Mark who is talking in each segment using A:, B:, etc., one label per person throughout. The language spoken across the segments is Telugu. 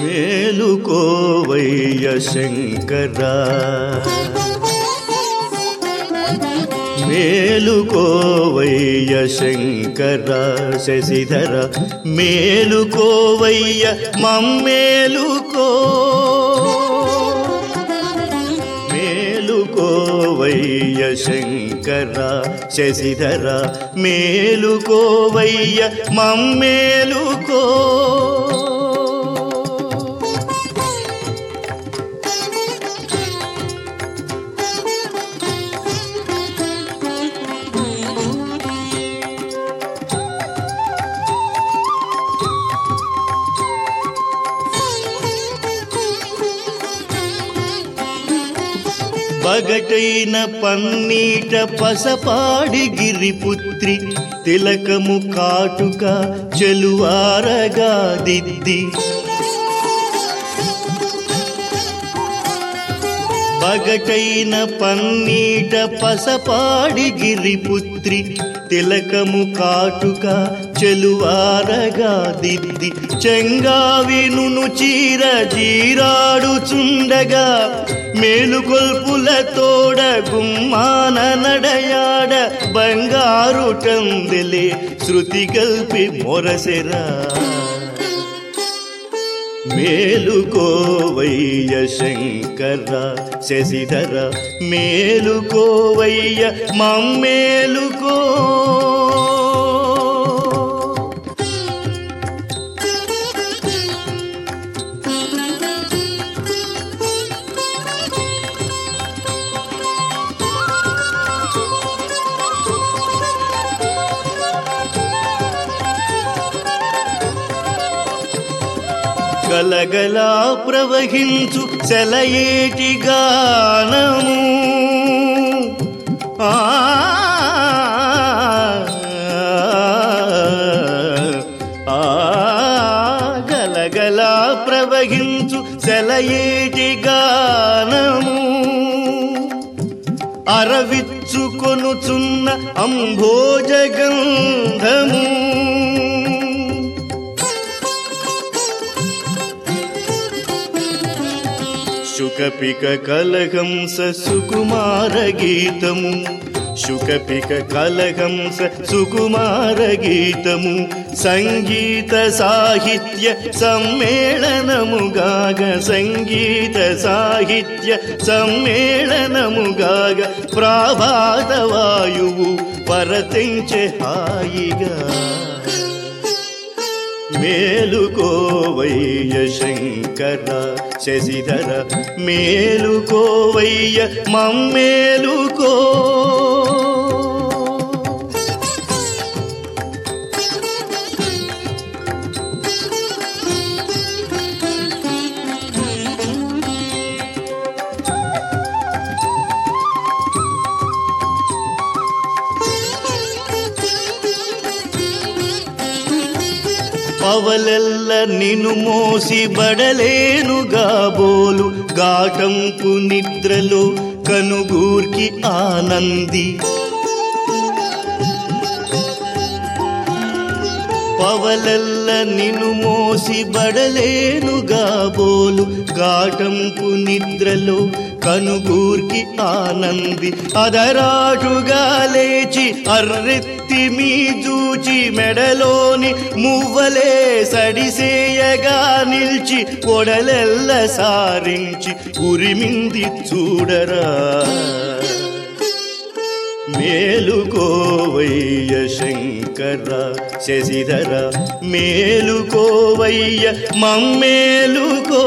A: మేలుకోవయ్య శంకరా, మేలుకోవయ్య శంకరా శశిధర, మేలుకోవయ్య మమ్మేలుకో, మేలుకోవయ్య శంకరా శశిధర, మేలుకోవయ్య మమ్మేలుకో. పగటైన పన్నీట పసపాడి గిరిపుత్రి, తిలకము కాటుక చెలువారగా దిద్ది, పగటైన పన్నీట పసపాడి గిరిపుత్రి, తిలకము కాటుక చెలువారగా దిద్ది, చెంగావిను చీర జీరాడుచుండగా, మేలుకొల్పుల తోడ గుమ్మాన నడయాడ, బంగారు టందెలే శృతి కల్పి మొరసెరా. మేలుకోవయ్య శంకరా శశిధర, మేలుకోవయ్య మమ్మేలుకో. గలగలా ప్రవహించు సెలయేటి గానము, గలగలా ప్రవహించు సెలయేటి గానము, అరవిచ్చుకొనుచున్న అంభోజగంధము, శుకపిక కలహంస సుకుమార గీతము, శుకపిక కలహంస సుకుమార గీతము, సంగీత సాహిత్య సమ్మేళనముగాగ, సంగీత సాహిత్య సమ్మేళనముగాగ, ప్రాభాత వాయువు పరతించె హాయిగా. మేలుకోవయ్య శంకరా శశిధర, మేలుకోవయ్య మమ్మేలుకో. పవలెల్ల నిను మోసి బడలేనుగా బోలు, గాటంపు నిద్రలో కనుగూర్కి ఆనంది, పవలెల్ల నిను మోసి బడలేనుగా బోలు, గాటంపు నిద్రలో కనుగూర్కి ఆనంది, అదరాటుగా లేచి అర్రెత్తి మీ జూచి, మెడలోని మువ్వలే సడిసేయగా నిల్చి, కొడలెల్ల సారించి ఉరిమింది చూడరా. మేలుకోవయ్య శంకరా శశిధర, మేలుకోవయ్య మమ్మేలుకో.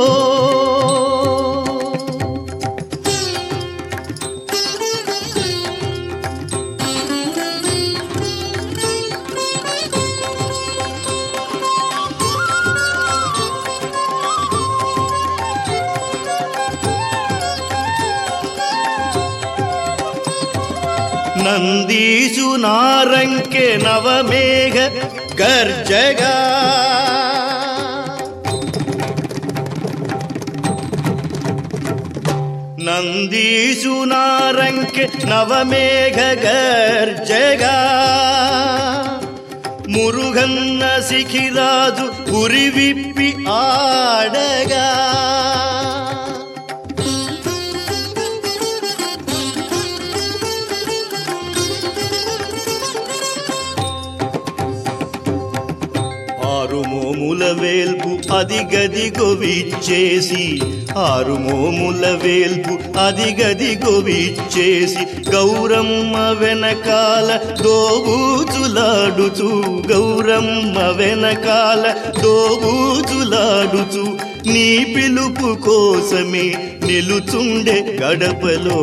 A: నందీసు నారంకె నవమేఘ గర్జగా, నందీసు నారంకె నవమేఘ గర్జగా, మురుగన్న శిఖిరాజు పురి విప్పి ఆడగా ఆరుమోముల వేల్పు అదిగదిగో విచ్చేసి ఆరుమోముల వేల్పు అదిగదిగో విచ్చేసి గౌరమ్మ వెనకాల దోబూచులాడుచు గౌరమ్మ వెనకాల దోబూచులాడుచు నీ పిలుపు కోసమే నిలుచుండే గడపలో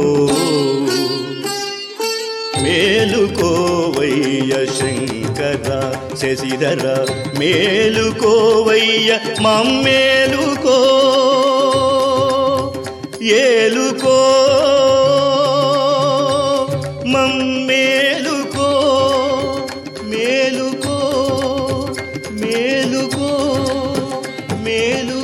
A: మేలుకోవయ్య శంకర శశిధర మేలుకోవయ్య మమ్మేలుకో ఏలుకో మమ్మేలుకో మేలుకో మేలుకో మేలు